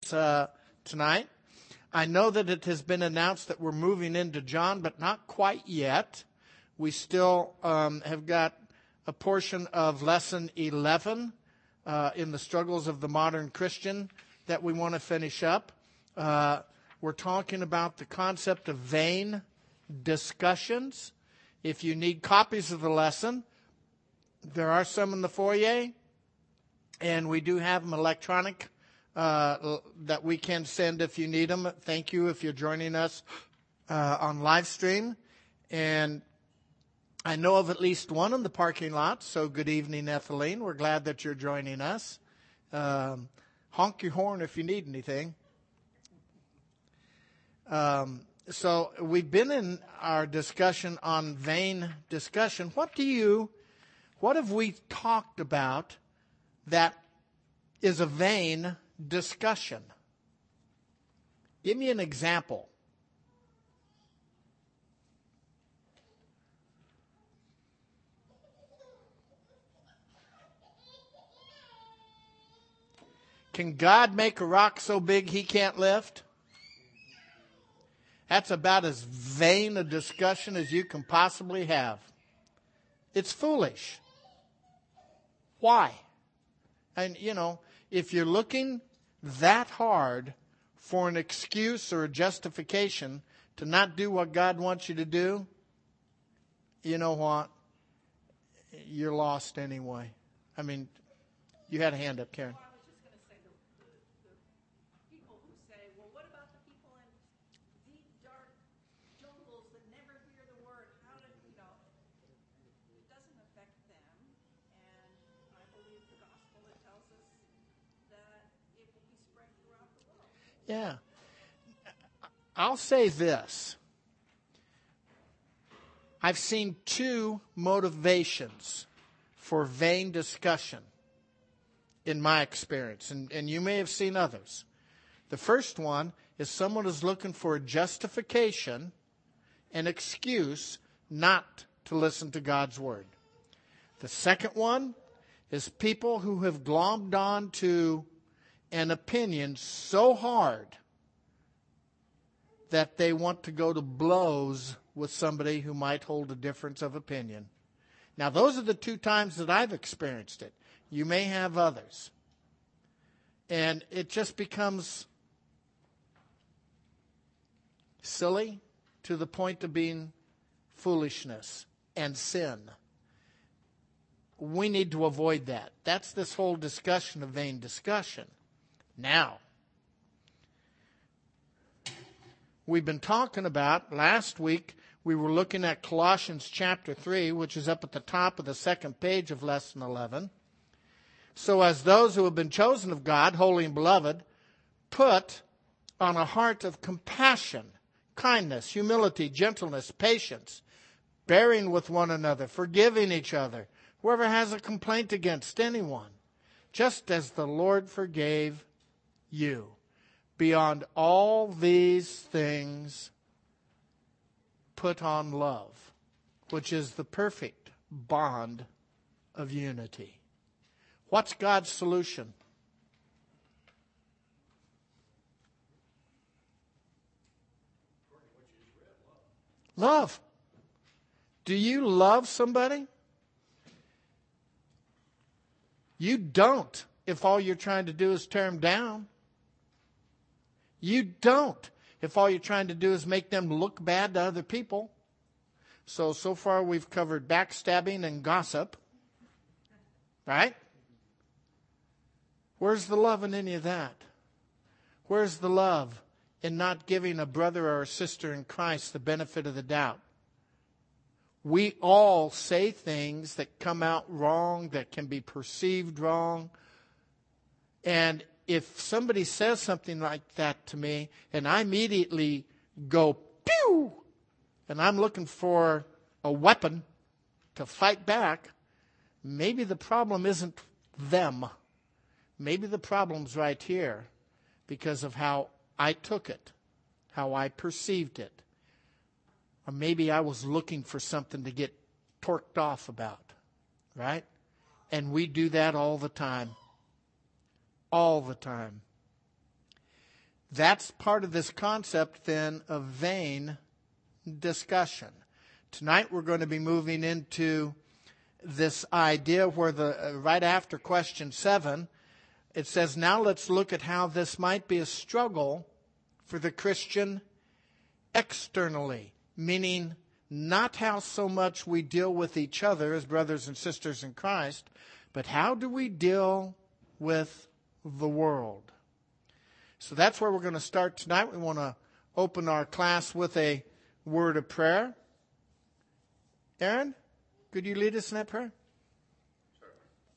tonight. I know that it has been announced that we're moving into John, but not quite yet. We still have got a portion of Lesson 11 in the struggles of the modern Christian that we want to finish up. We're talking about the concept of vain discussions. If you need copies of the lesson, there are some in the foyer, and we do have them electronic that we can send if you need them. Thank you if you're joining us on live stream. And I know of at least one in the parking lot, so good evening, Ethelene. We're glad that you're joining us. Honk your horn if you need anything. So we've been in our discussion on vain discussion. What have we talked about that is a vain discussion? Give me an example. Can God make a rock so big he can't lift? That's about as vain a discussion as you can possibly have. It's foolish. Why? And, if you're looking that hard for an excuse or a justification to not do what God wants you to do, you know what? You're lost anyway. I mean, you had a hand up, Karen. Yeah. I'll say this. I've seen two motivations for vain discussion in my experience, and you may have seen others. The first one is someone is looking for a justification, an excuse not to listen to God's word. The second one is people who have glommed on to an opinion so hard that they want to go to blows with somebody who might hold a difference of opinion. Now, those are the two times that I've experienced it. You may have others. And it just becomes silly to the point of being foolishness and sin. We need to avoid that. That's this whole discussion of vain discussion. Now, we've been talking about, last week, we were looking at Colossians chapter 3, which is up at the top of the second page of Lesson 11. So as those who have been chosen of God, holy and beloved, put on a heart of compassion, kindness, humility, gentleness, patience, bearing with one another, forgiving each other, whoever has a complaint against anyone, just as the Lord forgave you. Beyond all these things, put on love, which is the perfect bond of unity. What's God's solution? Love. Do you love somebody? You don't if all you're trying to do is tear them down. You don't if all you're trying to do is make them look bad to other people. So far we've covered backstabbing and gossip. Right? Where's the love in any of that? Where's the love in not giving a brother or a sister in Christ the benefit of the doubt? We all say things that come out wrong, that can be perceived wrong. And if somebody says something like that to me, and I immediately go, pew, and I'm looking for a weapon to fight back, maybe the problem isn't them. Maybe the problem's right here because of how I took it, how I perceived it. Or maybe I was looking for something to get torqued off about, right? And we do that all the time. All the time. That's part of this concept then of vain discussion. Tonight we're going to be moving into this idea where right after question 7, it says, now let's look at how this might be a struggle for the Christian externally, meaning not how so much we deal with each other as brothers and sisters in Christ, but how do we deal with the world? So that's where we're going to start tonight. We want to open our class with a word of prayer. Aaron, could you lead us in that prayer? Sure.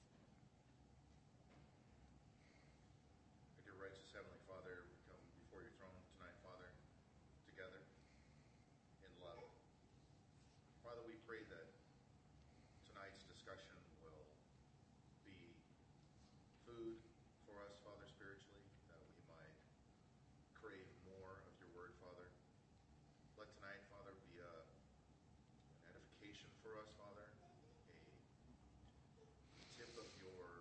Dear righteous Heavenly Father, we come before your throne tonight, Father, together in love. Father, we pray that tonight's discussion will be food for us, Father, spiritually, that we might crave more of your word, Father. Let tonight, Father, be an edification for us, Father, a tip of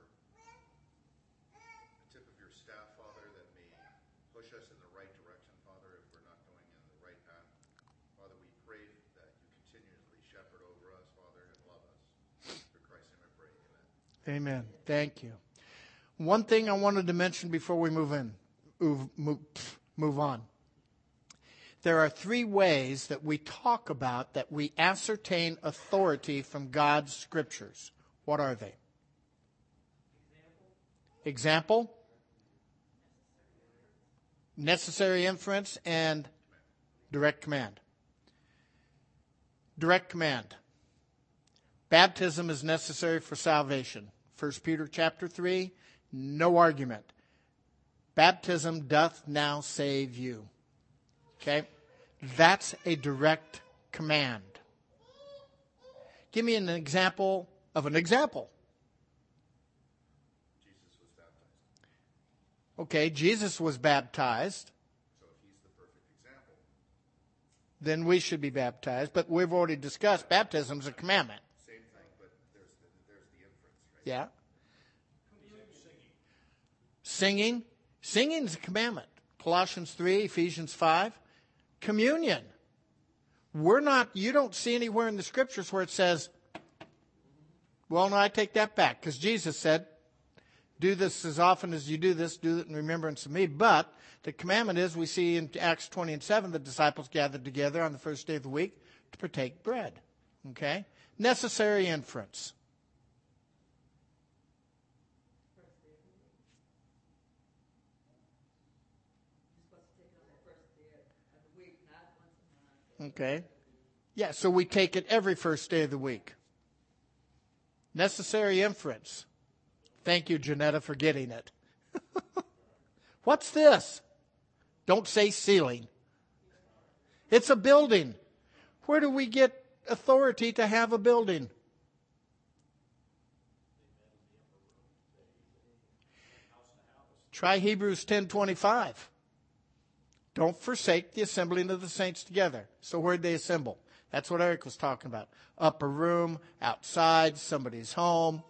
your staff, Father, that may push us in the right direction, Father, if we're not going in the right path. Father, we pray that you continually shepherd over us, Father, and love us. Through Christ's name I pray, amen. Amen. Thank you. One thing I wanted to mention before we move on. There are 3 ways that we talk about that we ascertain authority from God's scriptures. What are they? Example? Necessary inference and direct command. Direct command. Baptism is necessary for salvation. 1 Peter chapter 3, no argument. Baptism doth now save you. Okay? That's a direct command. Give me an example of an example. Jesus was baptized. Okay, Jesus was baptized. So if he's the perfect example, Then we should be baptized. But we've already discussed baptism is a commandment. same thing, but there's the inference, right? Yeah. Singing. Singing is a commandment. Colossians 3, Ephesians 5. Communion. You don't see anywhere in the scriptures where it says, well, no, I take that back. Because Jesus said, do this as often as you do this, do it in remembrance of me. But the commandment is, we see in Acts 20 and 7, the disciples gathered together on the first day of the week to partake bread. Okay? Necessary inference. Okay. Yeah, so we take it every first day of the week. Necessary inference. Thank you, Janetta, for getting it. What's this? Don't say ceiling. It's a building. Where do we get authority to have a building? Try Hebrews 10:25. Don't forsake the assembling of the saints together. So where'd they assemble? That's what Eric was talking about. Upper room, outside, somebody's home.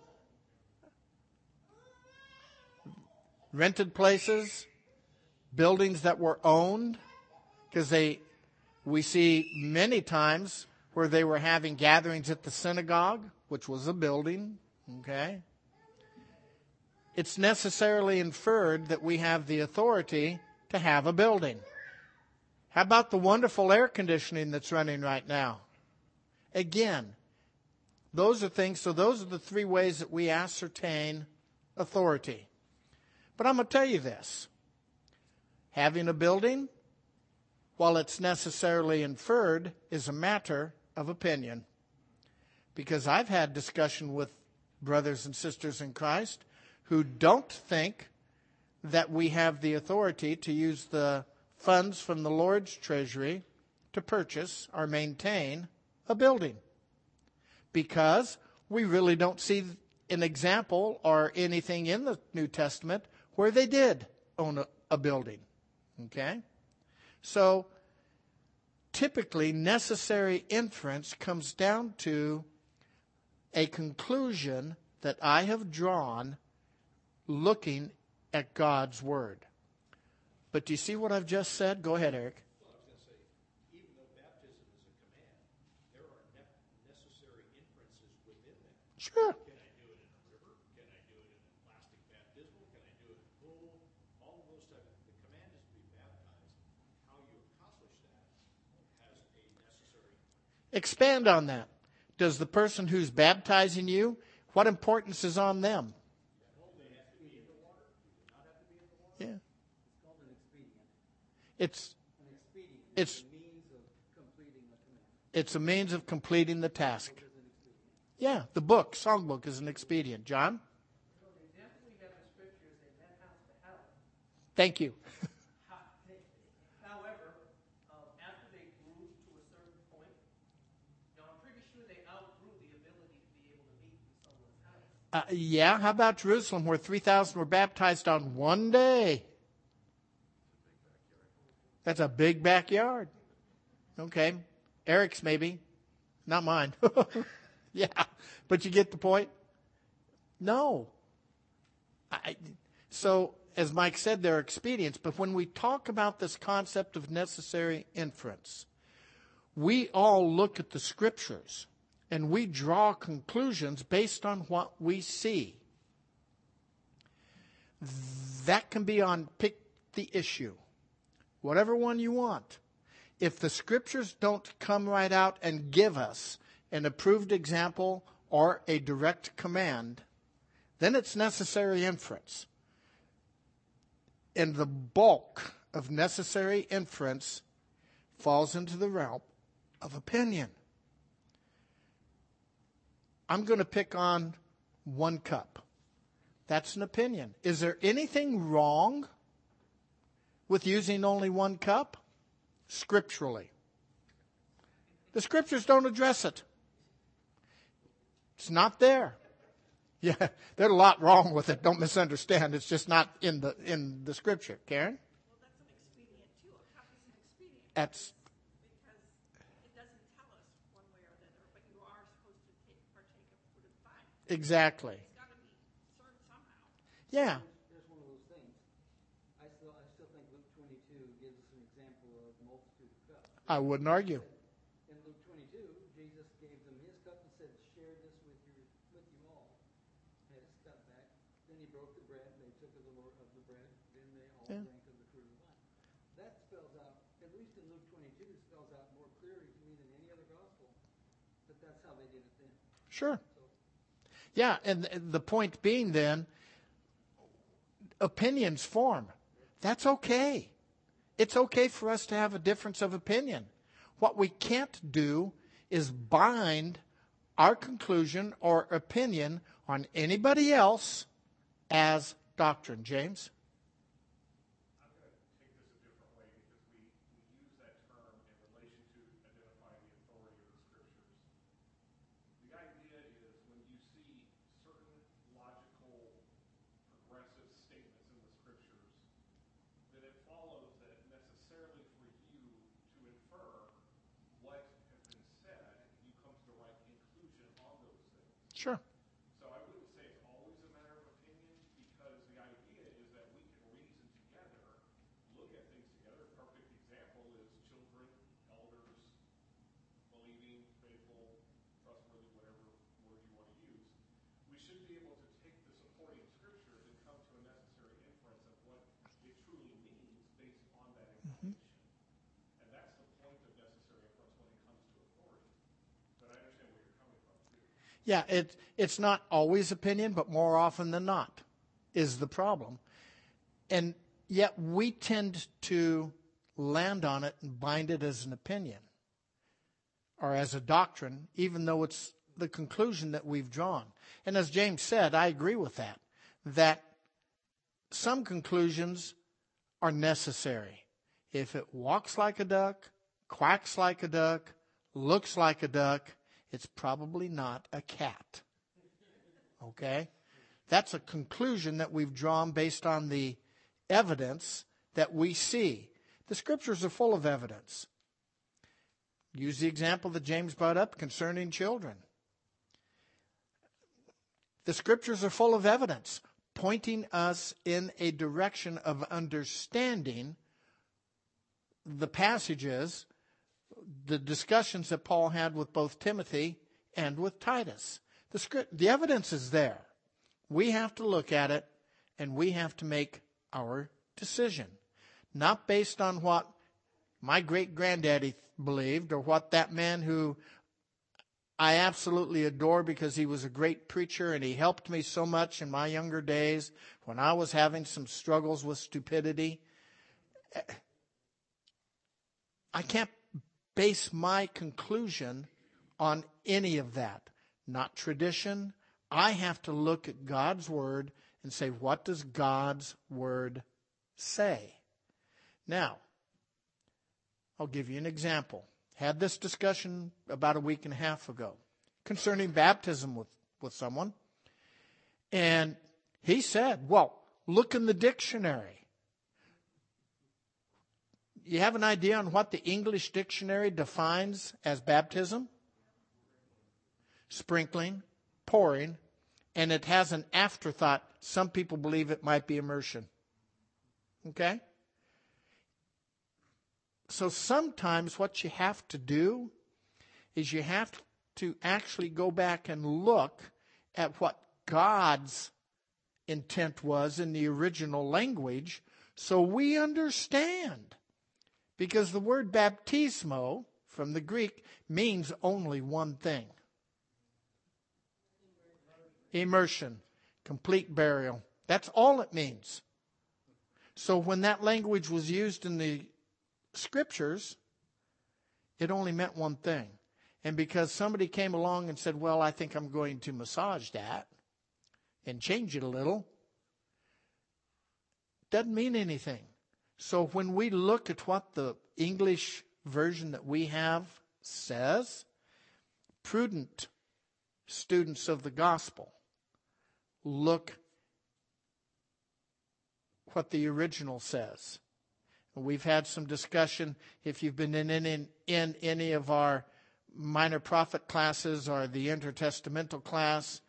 Rented places, buildings that were owned. Because we see many times where they were having gatherings at the synagogue, which was a building. Okay? It's necessarily inferred that we have the authority to have a building. How about the wonderful air conditioning that's running right now? Again, those are things. So those are the 3 ways that we ascertain authority. But I'm going to tell you this. Having a building, while it's necessarily inferred, is a matter of opinion. Because I've had discussion with brothers and sisters in Christ who don't think that we have the authority to use the funds from the Lord's treasury to purchase or maintain a building. Because we really don't see an example or anything in the New Testament where they did own a building. Okay? So, typically, necessary inference comes down to a conclusion that I have drawn looking at God's Word. But do you see what I've just said? Go ahead, Eric. Well, I was going to say, even though baptism is a command, there are necessary inferences within that. Sure. Can I do it in a river? Can I do it in a plastic baptismal? Can I do it in a pool? All of those types. The command is to be baptized. How you accomplish that has a necessary. Expand on that. Does the person who's baptizing you, what importance is on them? They have to be in the water. Do they not have to be in the water? Yeah. It's called an expedient. It's An expedient It's- is a means of completing the command. it's a means of completing the task. It is an expedient. Yeah, the book, songbook is an expedient. John? So the example we have in Scripture is they went house to house. Thank you. However, after they grew to a certain point, now I'm pretty sure they outgrew the ability to be able to meet in someone's house. Yeah, how about Jerusalem where 3,000 were baptized on one day? That's a big backyard. Okay. Eric's maybe. Not mine. Yeah. But you get the point? No. So, as Mike said, there are expedients. But when we talk about this concept of necessary inference, we all look at the Scriptures and we draw conclusions based on what we see. That can be on pick the issue, whatever one you want. If the Scriptures don't come right out and give us an approved example or a direct command, then it's necessary inference. And the bulk of necessary inference falls into the realm of opinion. I'm going to pick on 1 cup. That's an opinion. Is there anything wrong with using only 1 cup? Scripturally. The Scriptures don't address it. It's not there. Yeah, there's a lot wrong with it. Don't misunderstand. It's just not in the Scripture. Karen? Well, that's an expedient too. A cup is an expedient. That's Because it doesn't tell us one way or the other, but you are supposed to partake of fruit of the vine. exactly. It's got to be served somehow. Yeah. There's one of those things. I still think Luke 22 gives us an example of multitude of cups. I wouldn't argue. In Luke 22, Jesus gave them his cup and said, "Share this with you all." Had his cup back. Then he broke the bread. They took of the bread. Then they all Yeah. drank of the fruit of the vine. That spells out, at least in Luke 22, it spells out more clearly to me than any other gospel that that's how they did it then. Sure. So Yeah, and the point being then, opinions form. That's okay. It's okay for us to have a difference of opinion. What we can't do is bind our conclusion or opinion on anybody else as doctrine. James? I'm going to take this a different way because we use that term in relation to identifying the authority of the Scriptures. The idea is when you see certain logical, progressive statements in the Scriptures, that it follows that necessarily for you to infer what has been said, you come to the right conclusion on those things. Sure. So I wouldn't say it's always a matter of opinion because the idea is that we can reason together, look at things together. A perfect example is children, elders, believing, faithful, trustworthy, whatever word you want to use. We should be able to take the supporting Scriptures and come to a necessary inference of what it truly means based on that information. And that's the point of necessary inference when it comes to authority. But I understand where you're coming from, too. Yeah, it's not always opinion, but more often than not is the problem. And yet we tend to land on it and bind it as an opinion or as a doctrine, even though it's the conclusion that we've drawn. And as James said, I agree with that some conclusions are necessary. If it walks like a duck, quacks like a duck, looks like a duck, it's probably not a cat. Okay? That's a conclusion that we've drawn based on the evidence that we see. The Scriptures are full of evidence. Use the example that James brought up concerning children. The Scriptures are full of evidence. pointing us in a direction of understanding the passages, the discussions that Paul had with both Timothy and with Titus. The evidence is there. We have to look at it, and we have to make our decision. Not based on what my great-granddaddy believed, or what that man who I absolutely adore because he was a great preacher and he helped me so much in my younger days when I was having some struggles with stupidity. I can't base my conclusion on any of that. Not tradition. I have to look at God's Word and say, what does God's Word say? Now, I'll give you an example. Had this discussion about a week and a half ago concerning baptism with someone. And he said, well, look in the dictionary. You have an idea on what the English dictionary defines as baptism? Sprinkling, pouring, and it has an afterthought. Some people believe it might be immersion. Okay? So sometimes what you have to do is you have to actually go back and look at what God's intent was in the original language so we understand. Because the word baptismo from the Greek means only one thing. Immersion, complete burial. That's all it means. So when that language was used in the Scriptures, it only meant one thing. And because somebody came along and said, well, I think I'm going to massage that and change it a little, doesn't mean anything. So when we look at what the English version that we have says, prudent students of the gospel look what the original says. We've had some discussion, if you've been in any of our minor prophet classes or the intertestamental class,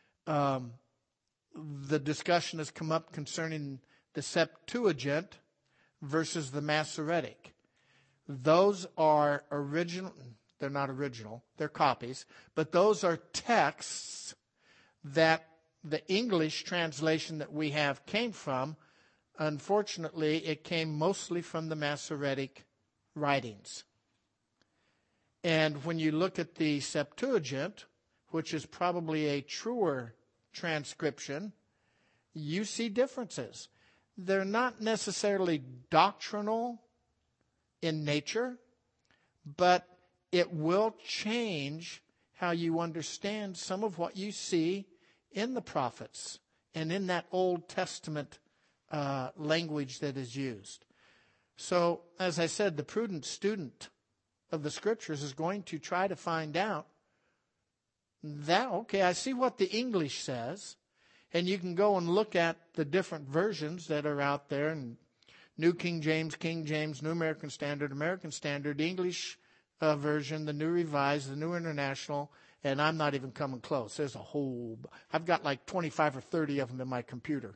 the discussion has come up concerning the Septuagint versus the Masoretic. Those are original, they're not original, they're copies, but those are texts that the English translation that we have came from. Unfortunately, it came mostly from the Masoretic writings. And when you look at the Septuagint, which is probably a truer transcription, you see differences. They're not necessarily doctrinal in nature, but it will change how you understand some of what you see in the prophets and in that Old Testament language that is used. So, as I said, the prudent student of the Scriptures is going to try to find out that, okay, I see what the English says, and you can go and look at the different versions that are out there, and New King James, New American Standard, English version, the New Revised, the New International, and I'm not even coming close. There's a whole, I've got like 25 or 30 of them in my computer.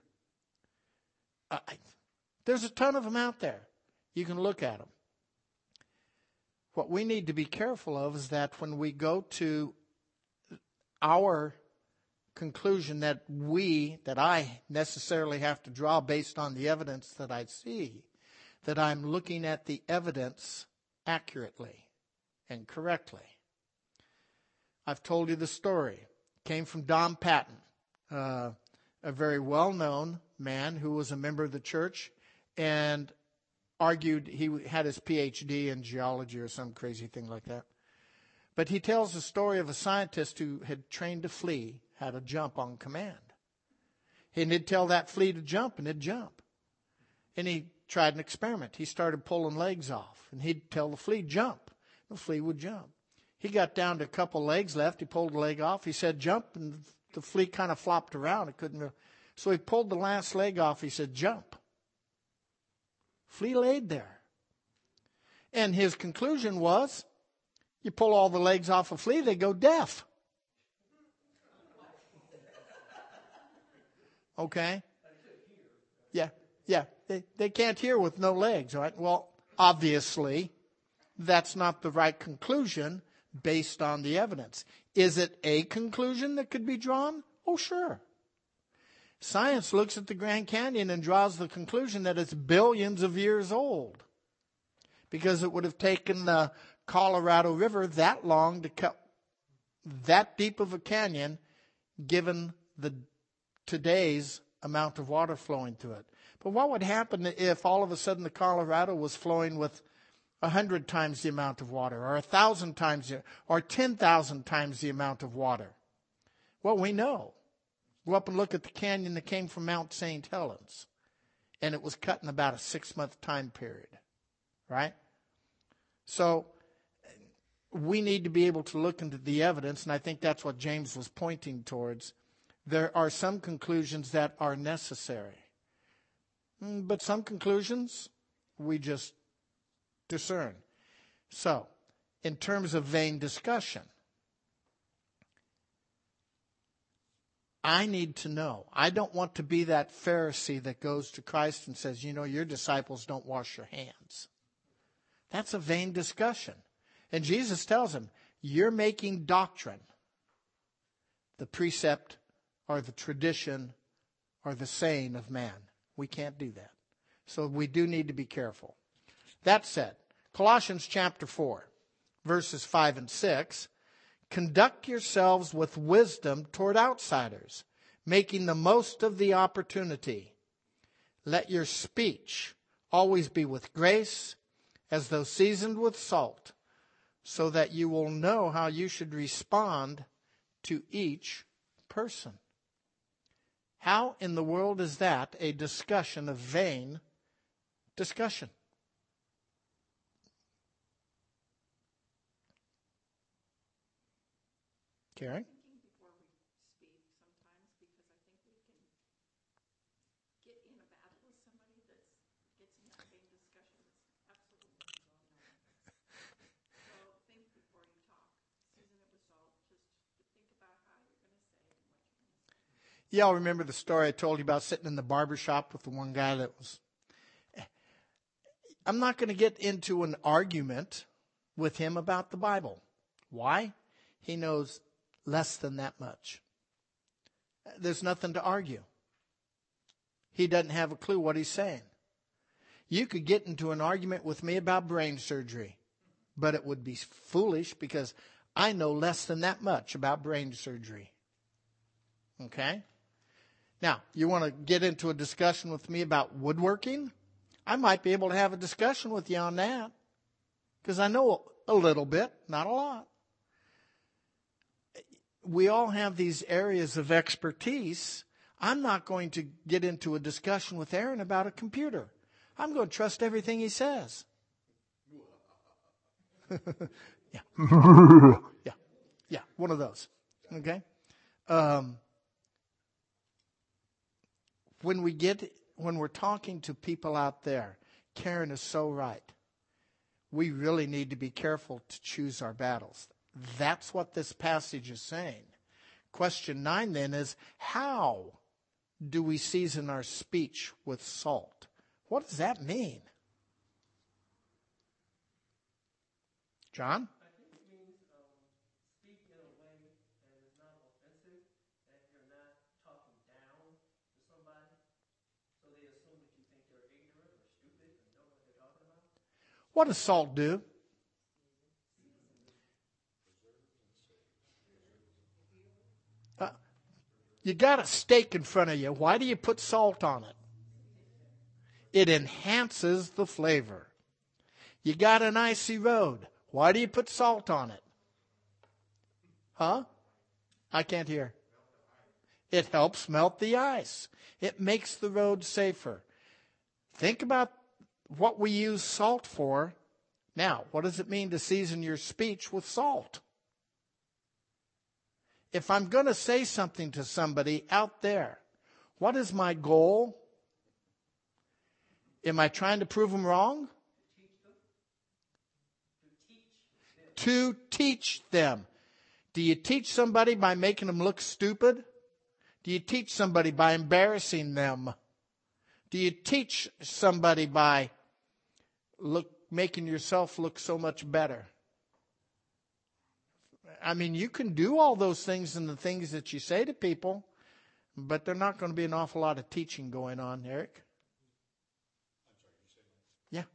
There's a ton of them out there. You can look at them. What we need to be careful of is that when we go to our conclusion that I necessarily have to draw based on the evidence that I see, that I'm looking at the evidence accurately and correctly. I've told you the story. It came from Don Patton, a very well-known man who was a member of the church and argued he had his PhD in geology or some crazy thing like that. But he tells the story of a scientist who had trained a flea how to jump on command. And he'd tell that flea to jump, and it'd jump. And he tried an experiment. He started pulling legs off, and he'd tell the flea, jump. The flea would jump. He got down to a couple legs left. He pulled a leg off. He said, jump, and the flea kind of flopped around. It couldn't. So he pulled the last leg off. He said, jump. Flea laid there. And his conclusion was, you pull all the legs off a flea, they go deaf. Okay? Yeah, yeah. They can't hear with no legs, right? Well, obviously, that's not the right conclusion based on the evidence. Is it a conclusion that could be drawn? Oh, sure. Science looks at the Grand Canyon and draws the conclusion that it's billions of years old, because it would have taken the Colorado River that long to cut that deep of a canyon, given the today's amount of water flowing through it. But what would happen if all of a sudden the Colorado was flowing with 100 times the amount of water, or 1,000 times, or 10,000 times the amount of water? Well, we know. Go up and look at the canyon that came from Mount St. Helens, and it was cut in about a 6-month time period, right? So we need to be able to look into the evidence, and I think that's what James was pointing towards. There are some conclusions that are necessary, but some conclusions we just discern. So, in terms of vain discussion, I need to know. I don't want to be that Pharisee that goes to Christ and says, your disciples don't wash your hands. That's a vain discussion. And Jesus tells him, you're making doctrine the precept or the tradition or the saying of man. We can't do that. So we do need to be careful. That said, Colossians chapter 4, verses 5 and 6, conduct yourselves with wisdom toward outsiders, making the most of the opportunity. Let your speech always be with grace, as though seasoned with salt, so that you will know how you should respond to each person. How in the world is that a discussion of vain discussion? Karen? Thinking before we speak sometimes, because I think we can get in a battle with somebody that gets in that same discussion that's absolutely wrong. So think before you talk. Season it with salt. Just think about how you're going to say and what you're going to say. Y'all remember the story I told you about sitting in the barber shop with the one guy that was... I'm not going to get into an argument with him about the Bible. Why? He knows less than that much. There's nothing to argue. He doesn't have a clue what he's saying. You could get into an argument with me about brain surgery, but it would be foolish because I know less than that much about brain surgery. Okay? Now, you want to get into a discussion with me about woodworking? I might be able to have a discussion with you on that because I know a little bit, not a lot. We all have these areas of expertise. I'm not going to get into a discussion with Aaron about a computer. I'm going to trust everything he says. Yeah. Yeah, one of those. Okay? When we're talking to people out there, Karen is so right. We really need to be careful to choose our battles. That's what this passage is saying. Question 9 then is, how do we season our speech with salt? What does that mean? John? I think it means speak in a way that is not offensive, that you're not talking down to somebody, so they assume that you think they're ignorant or stupid and don't know what they're talking about. What does salt do? You got a steak in front of you. Why do you put salt on it? It enhances the flavor. You got an icy road. Why do you put salt on it? Huh? I can't hear. It helps melt the ice. It makes the road safer. Think about what we use salt for. Now, what does it mean to season your speech with salt? If I'm going to say something to somebody out there, what is my goal? Am I trying to prove them wrong? To teach them. Do you teach somebody by making them look stupid? Do you teach somebody by embarrassing them? Do you teach somebody by making yourself look so much better? I mean, you can do all those things and the things that you say to people, but there's not going to be an awful lot of teaching going on, Eric. I'm sorry, you said that? Yeah.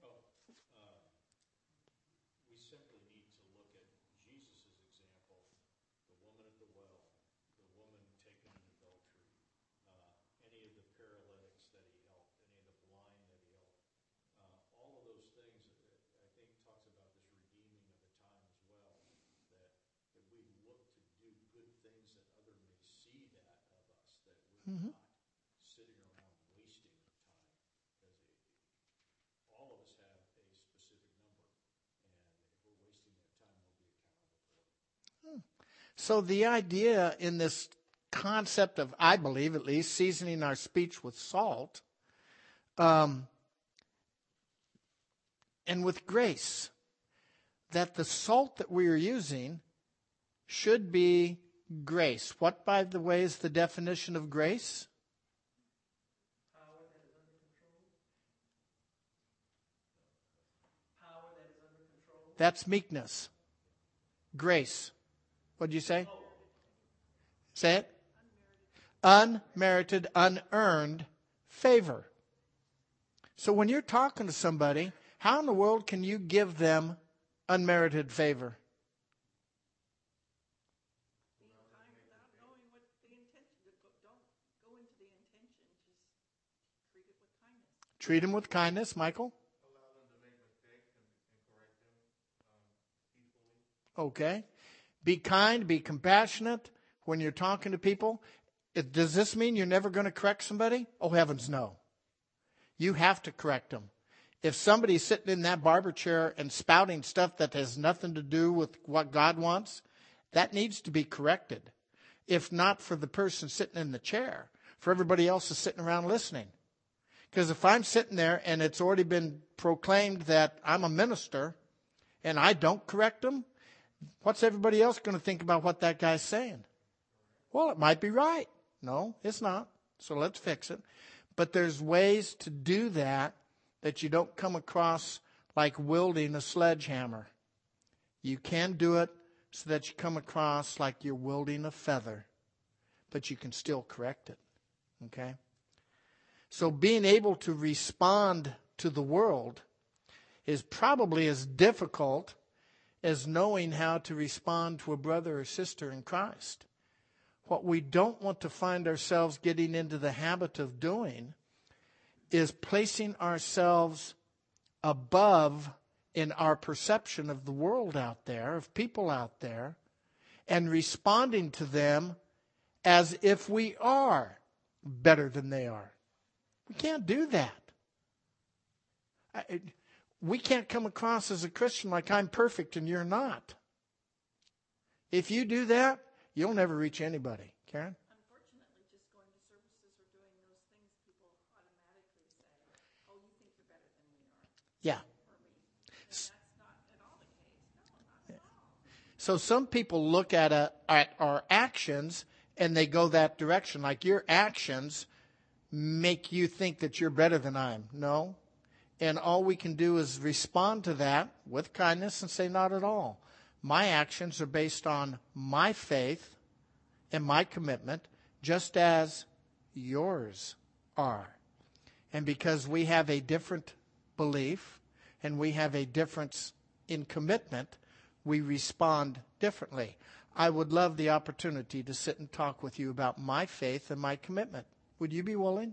We simply need to look at Jesus' example, the woman at the well, the woman taken in adultery, any of the paralytics that he helped, any of the blind that he helped. All of those things, I think, talks about this redeeming of the time as well, that we look to do good things that others may see that of us, that we're not sitting around wasting time. Because all of us have a specific number, and if we're wasting that time, we'll be accountable for it. So the idea in this concept of, I believe at least, seasoning our speech with salt, and with grace, that the salt that we are using should be grace. What, by the way, is the definition of grace? Power that is under control. Power that is under control. That's meekness. Grace. What did you say? Say it. Unmerited, unearned favor. So when you're talking to somebody, how in the world can you give them unmerited favor? Being kind without knowing what the intention is. Don't go into the intention. Just treat it with kindness. Treat them with kindness, Michael. Allow them to make mistakes and correct them peacefully. Okay. Be kind, be compassionate when you're talking to people. Does this mean you're never going to correct somebody? Oh, heavens, no. You have to correct them. If somebody's sitting in that barber chair and spouting stuff that has nothing to do with what God wants, that needs to be corrected. If not for the person sitting in the chair, for everybody else who's sitting around listening. Because if I'm sitting there and it's already been proclaimed that I'm a minister and I don't correct them, what's everybody else going to think about what that guy's saying? Well, it might be right. No, it's not. So let's fix it. But there's ways to do that you don't come across like wielding a sledgehammer. You can do it so that you come across like you're wielding a feather, but you can still correct it. Okay? So being able to respond to the world is probably as difficult as knowing how to respond to a brother or sister in Christ. What we don't want to find ourselves getting into the habit of doing is placing ourselves above in our perception of the world out there, of people out there, and responding to them as if we are better than they are. We can't do that. We can't come across as a Christian like I'm perfect and you're not. If you do that, you'll never reach anybody. Karen? Unfortunately, just going to services or doing those things, people automatically say, oh, you think you're better than we are. Yeah. Or me. And that's not at all the case. No, not at all. So some people look at our actions and they go that direction. Like your actions make you think that you're better than I am. No. And all we can do is respond to that with kindness and say, not at all. My actions are based on my faith and my commitment, just as yours are. And because we have a different belief and we have a difference in commitment, we respond differently. I would love the opportunity to sit and talk with you about my faith and my commitment. Would you be willing?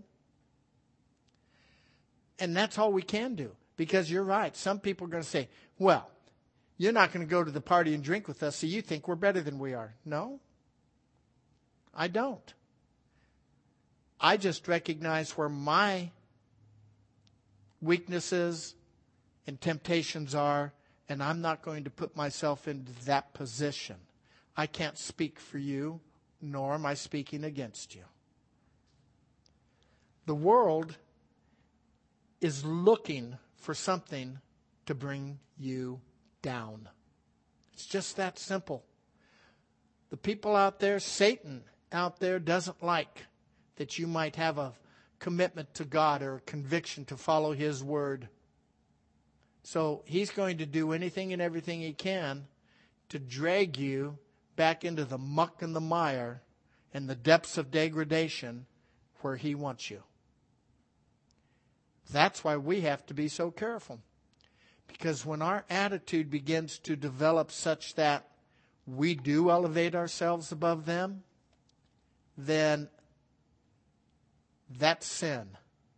And that's all we can do. Because you're right. Some people are going to say, well, you're not going to go to the party and drink with us, so you think we're better than we are. No, I don't. I just recognize where my weaknesses and temptations are, and I'm not going to put myself into that position. I can't speak for you, nor am I speaking against you. The world is looking for something to bring you down. It's just that simple. The people out there, Satan out there doesn't like that you might have a commitment to God or a conviction to follow His word. So he's going to do anything and everything he can to drag you back into the muck and the mire and the depths of degradation where he wants you. That's why we have to be so careful. Because when our attitude begins to develop such that we do elevate ourselves above them, then that's sin.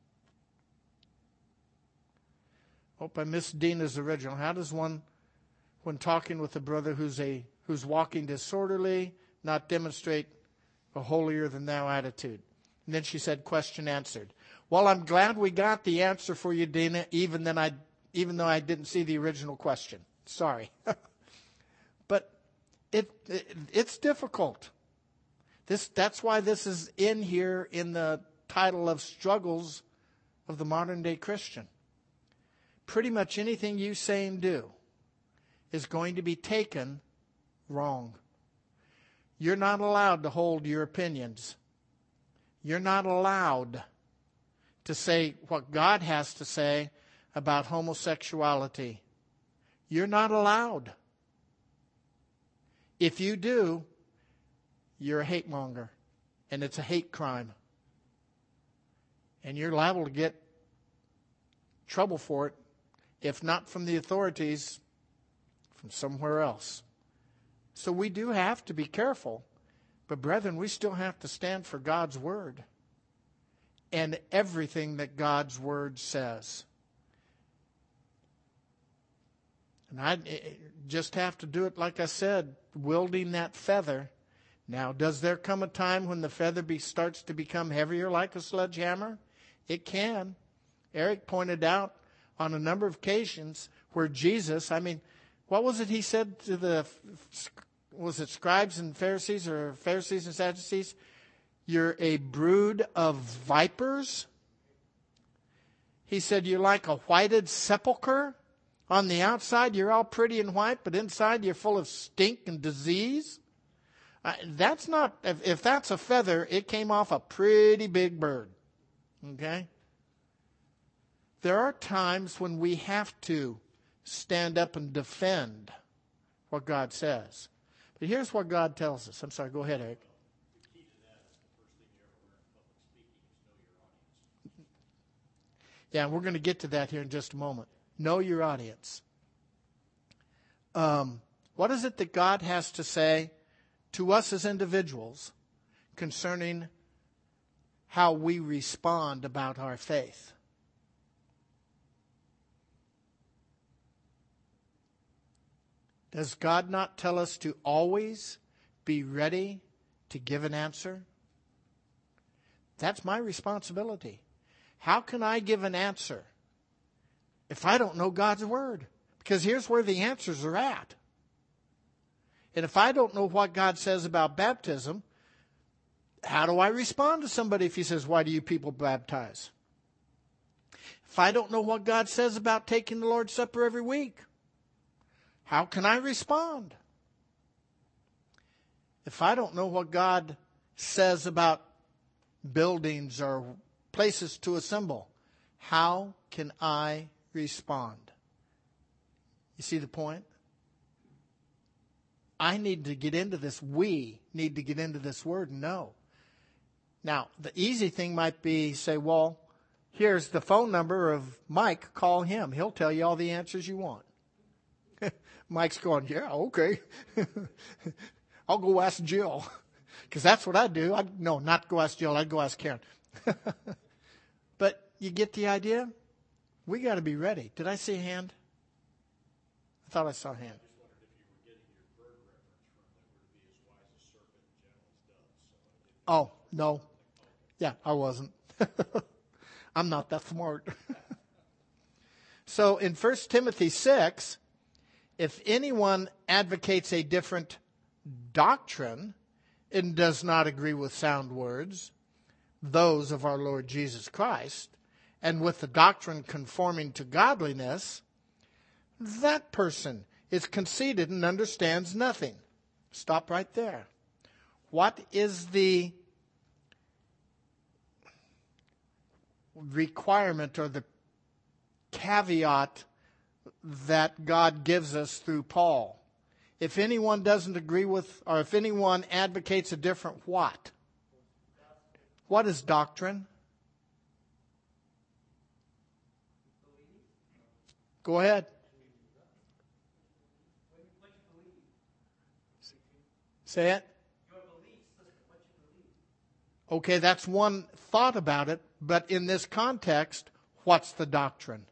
Hope I missed Dina's original. How does one, when talking with a brother who's walking disorderly, not demonstrate a holier than thou attitude? And then she said, question answered. Well, I'm glad we got the answer for you, Dina, even though I didn't see the original question. Sorry. But it's difficult. That's why this is in here in the title of Struggles of the Modern Day Christian. Pretty much anything you say and do is going to be taken wrong. You're not allowed to hold your opinions. You're not allowed to say what God has to say about homosexuality. You're not allowed. If you do, you're a hate monger, and it's a hate crime. And you're liable to get trouble for it, if not from the authorities, from somewhere else. So we do have to be careful. But brethren, we still have to stand for God's word and everything that God's word says. And I just have to do it, like I said, wielding that feather. Now, does there come a time when the feather starts to become heavier like a sledgehammer? It can. Eric pointed out on a number of occasions where Jesus, what was it he said to the, was it scribes and Pharisees or Pharisees and Sadducees? You're a brood of vipers. He said, you're like a whited sepulcher. On the outside, you're all pretty and white, but inside you're full of stink and disease. That's not, if that's a feather, it came off a pretty big bird. Okay? There are times when we have to stand up and defend what God says. But here's what God tells us. I'm sorry, go ahead, Eric. The key to that is the first thing you ever learn in public speaking is know your audience. Yeah, we're going to get to that here in just a moment. Know your audience. What is it that God has to say to us as individuals concerning how we respond about our faith? Does God not tell us to always be ready to give an answer? That's my responsibility. How can I give an answer if I don't know God's word? Because here's where the answers are at. And if I don't know what God says about baptism, how do I respond to somebody if he says, why do you people baptize? If I don't know what God says about taking the Lord's Supper every week, how can I respond? If I don't know what God says about buildings or places to assemble, how can I respond? You see the point? I need to get into this. We need to get into this word and know. Now, the easy thing might be say, well, here's the phone number of Mike. Call him. He'll tell you all the answers you want. Mike's going, yeah, okay. I'll go ask Jill. Because that's what I'd do. No, not go ask Jill. I'd go ask Karen. But you get the idea? We got to be ready. Did I see a hand? I thought I saw a hand. I just wondered if you were getting your bird reference from that we're to be as wise as serpent and gentle as doves. Oh, no. Yeah, I wasn't. I'm not that smart. So in 1 Timothy 6, if anyone advocates a different doctrine and does not agree with sound words, those of our Lord Jesus Christ, and with the doctrine conforming to godliness, that person is conceited and understands nothing. Stop right there. What is the requirement or the caveat that God gives us through Paul? If anyone doesn't agree with, or if anyone advocates a different what? What is doctrine? Go ahead. Say it. Okay, that's one thought about it, but in this context, what's the doctrine?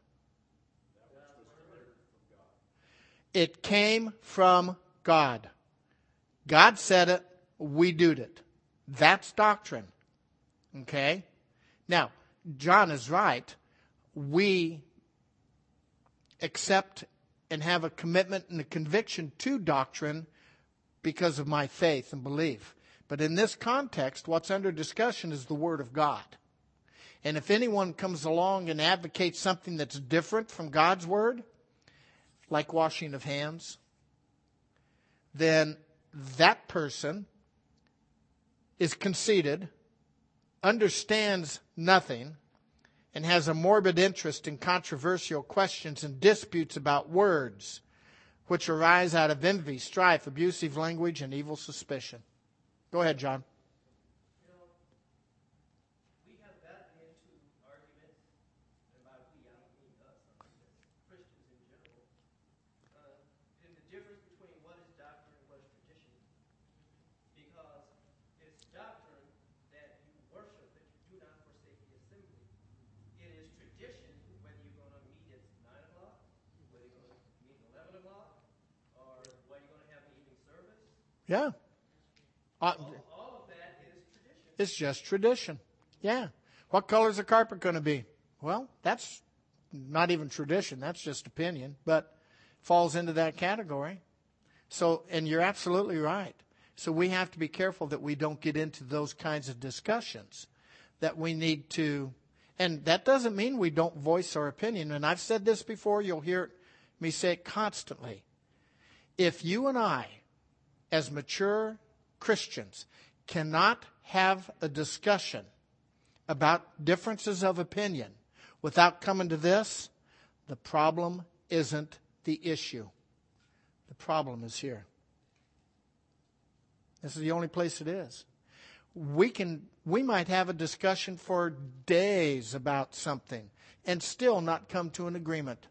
It came from God. God said it, we doed it. That's doctrine. Okay? Now, John is right. We accept and have a commitment and a conviction to doctrine because of my faith and belief. But in this context, what's under discussion is the Word of God. And if anyone comes along and advocates something that's different from God's Word, like washing of hands, then that person is conceited, understands nothing, and has a morbid interest in controversial questions and disputes about words, which arise out of envy, strife, abusive language, and evil suspicion. Go ahead, John. We have gotten into arguments, and by we, I don't mean us, I mean Christians in general, in the difference between what is doctrine and what is tradition. Because it's doctrine that you worship, that you do not forsake the assembly. It is tradition, whether you're going to meet at 9 o'clock, whether you're going to meet at 11 o'clock, or whether you're going to have an evening service. Yeah. All of that is tradition. It's just tradition. Yeah. What color is the carpet going to be? Well, that's not even tradition. That's just opinion, but falls into that category. So, and you're absolutely right. So we have to be careful that we don't get into those kinds of discussions, that we need to, and that doesn't mean we don't voice our opinion. And I've said this before, you'll hear me say it constantly. If you and I, as mature Christians, cannot have a discussion about differences of opinion without coming to this, the problem isn't the issue. The problem is here. This is the only place it is. We might have a discussion for days about something and still not come to an agreement.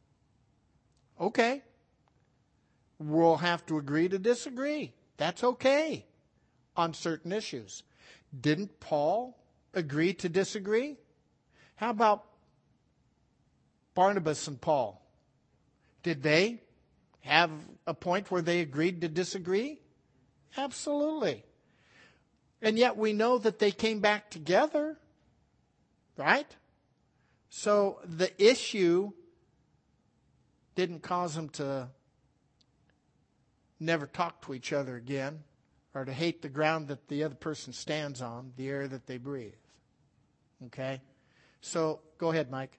Okay. We'll have to agree to disagree. That's okay on certain issues. Didn't Paul agree to disagree? How about Barnabas and Paul? Did they have a point where they agreed to disagree? Absolutely. And yet we know that they came back together, right? So the issue didn't cause them to never talk to each other again, or to hate the ground that the other person stands on, the air that they breathe. Okay? So, go ahead, Mike.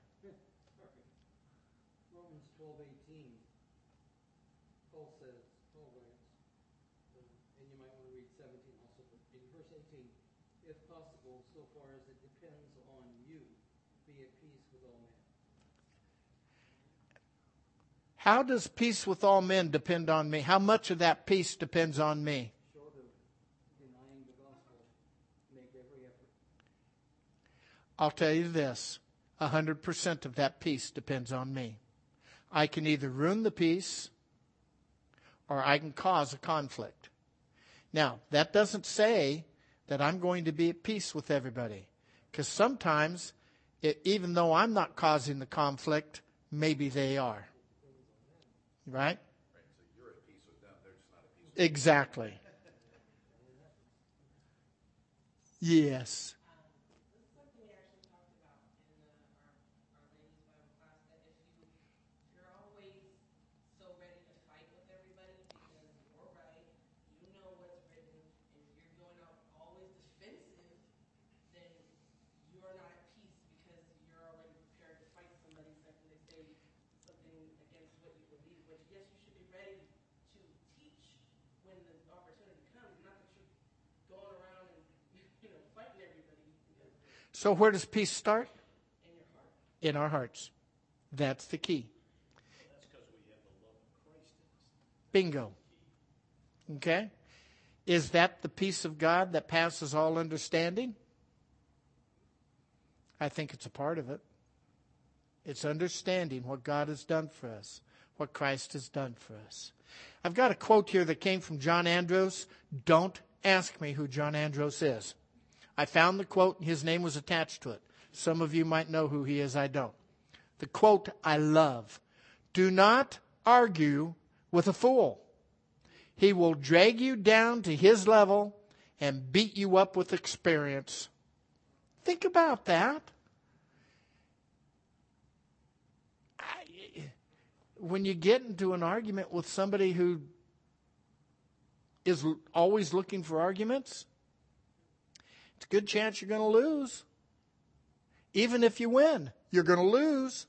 Romans 12:18. Paul writes, and you might want to read 17 also, but in verse 18, if possible, so far as it depends on you, be at peace with all men. How does peace with all men depend on me? How much of that peace depends on me? Short of denying the gospel, make every effort. I'll tell you this, 100% of that peace depends on me. I can either ruin the peace or I can cause a conflict. Now, that doesn't say that I'm going to be at peace with everybody. Because sometimes, even though I'm not causing the conflict, maybe they are. Right? Right, so you're at peace with them, they're just not at peace with you. Exactly. Yes. This is something we actually talked about in our ladies' Bible class, that if you're always so ready to fight with everybody because you're right, you know what's written, and you're going out always defensive, then you're not at peace because you're already prepared to fight somebody second they say something against what you believe. But yes, you should be ready to teach when the opportunity comes. Not that you're So where does peace start? In your heart. In our hearts. That's the key. That's because we have the love of Christ in us. Bingo. Okay? Is that the peace of God that passes all understanding? I think it's a part of it. It's understanding what God has done for us, what Christ has done for us. I've got a quote here that came from John Andros. Don't ask me who John Andros is. I found the quote, and his name was attached to it. Some of you might know who he is, I don't. The quote I love. Do not argue with a fool. He will drag you down to his level and beat you up with experience. Think about that. When you get into an argument with somebody who is always looking for arguments, it's a good chance you're going to lose. Even if you win, you're going to lose.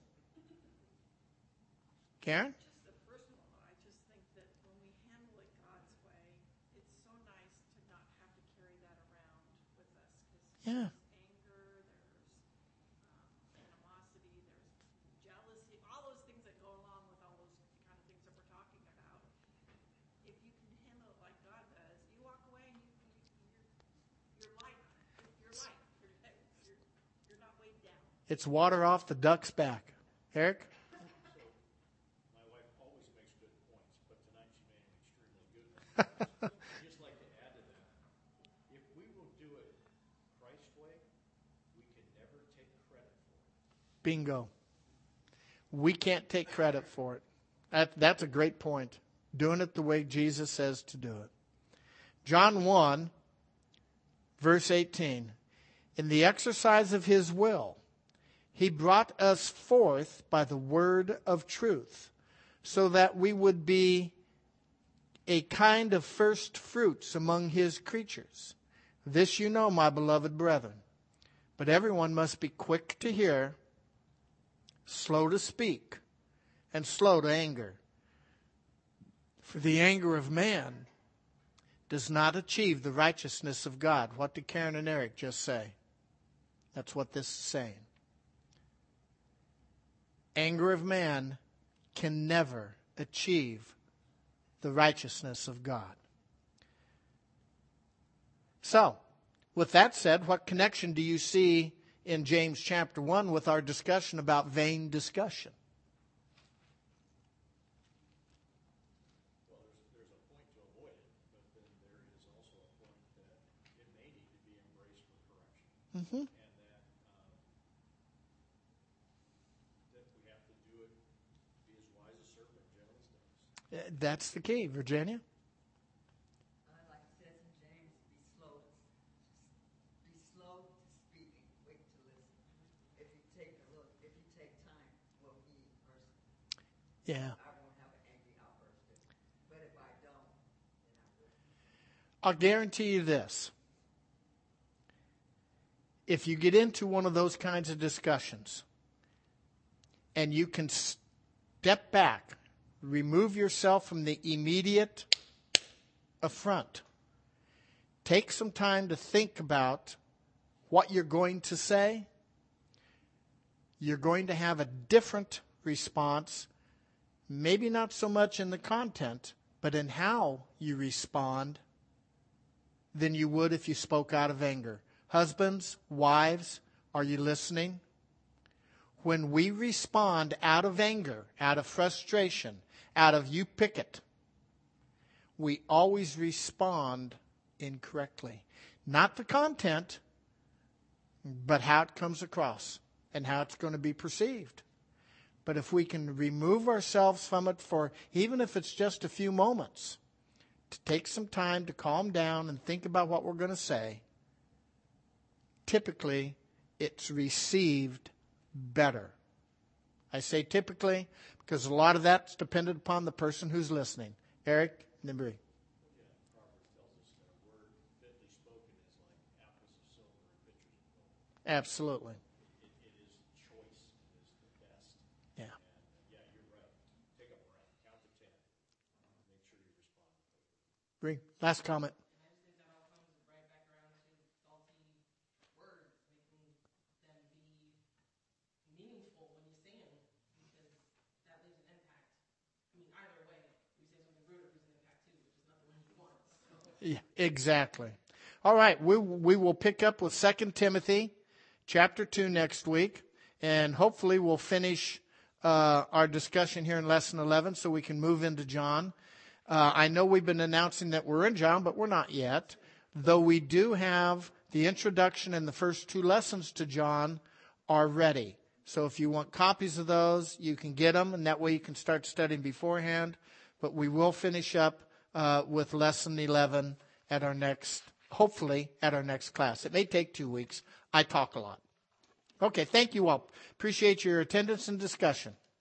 Karen? Just a personal one, I just think that when we handle it God's way, it's so nice to not have to carry that around with us. Yeah. There's anger, there's animosity, there's jealousy, all those things that go along with all those kind of things that we're talking about. If you can handle it like God does, you walk away and you're light. You're light. You're not weighed down. It's water off the duck's back. Eric? My wife always makes good points, but tonight she made an extremely good one. I'd just like to add to that. If we will do it Christ's way, we can never take credit for it. Bingo. We can't take credit for it. That's a great point. Doing it the way Jesus says to do it. John 1, verse 18. In the exercise of his will, he brought us forth by the word of truth, so that we would be a kind of first fruits among his creatures. This you know, my beloved brethren. But everyone must be quick to hear, slow to speak, and slow to anger. For the anger of man does not achieve the righteousness of God. What did Karen and Eric just say? That's what this is saying. Anger of man can never achieve the righteousness of God. So, with that said, what connection do you see in James chapter 1 with our discussion about vain discussion? Well, there's a point to avoid it, but then there is also a point that it may need to be embraced for correction. Mm-hmm. And that we have to do it, be as wise as serpent, gentle as doves. That's the key. Virginia? Like it says in James, be slow to speak and quick to listen. If you take time, will be person. Yeah. I won't have an angry outburst. But if I don't, then I will. I'll guarantee you this. If you get into one of those kinds of discussions and you can step back, remove yourself from the immediate affront, take some time to think about what you're going to say, you're going to have a different response, maybe not so much in the content, but in how you respond than you would if you spoke out of anger. Husbands, wives, are you listening? When we respond out of anger, out of frustration, out of you pick it, we always respond incorrectly. Not the content, but how it comes across and how it's going to be perceived. But if we can remove ourselves from it for, even if it's just a few moments, to take some time to calm down and think about what we're going to say, typically it's received better. I say typically because a lot of that's dependent upon the person who's listening. Eric, Nimbury. Yeah, Proverbs tells us that a word fitly spoken is like apples of silver and pitchers of gold. Absolutely. It is choice. It is the best. Yeah. And yeah, you're right. Take a breath. Count to 10. Make sure you respond appropriately. Bree, last comment. And I just think that all comes right back around to salty words, making Yeah, exactly. All right, we will pick up with 2 Timothy chapter 2 next week, and hopefully we'll finish our discussion here in Lesson 11 so we can move into John. I know we've been announcing that we're in John, but we're not yet, though we do have the introduction and the first 2 lessons to John are ready. So if you want copies of those, you can get them, and that way you can start studying beforehand. But we will finish up with Lesson 11 at our next, hopefully, at our next class. It may take 2 weeks. I talk a lot. Okay, thank you all. Appreciate your attendance and discussion.